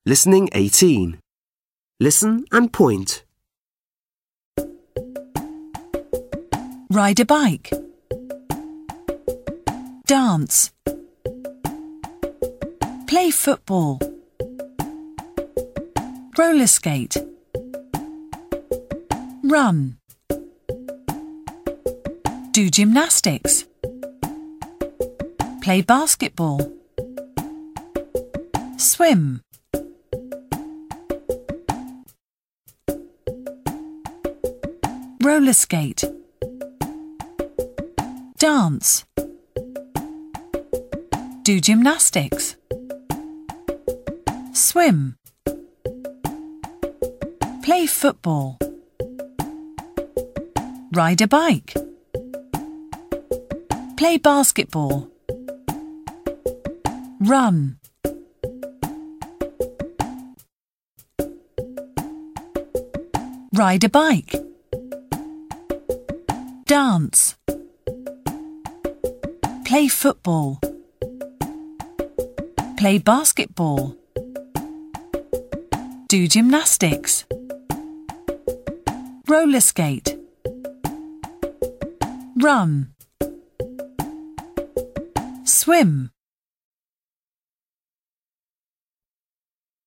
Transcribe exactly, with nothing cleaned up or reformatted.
Listening eighteen. Listen and point. Ride a bike. Dance. Play football. Roller skate. Run. Do gymnastics. Play basketball. Swim. Roller skate. Dance. Do gymnastics. Swim. Play football. Ride a bike. Play basketball. Run. Ride a bike. Dance. Play football. Play basketball. Do gymnastics. Roller skate. Run. Swim.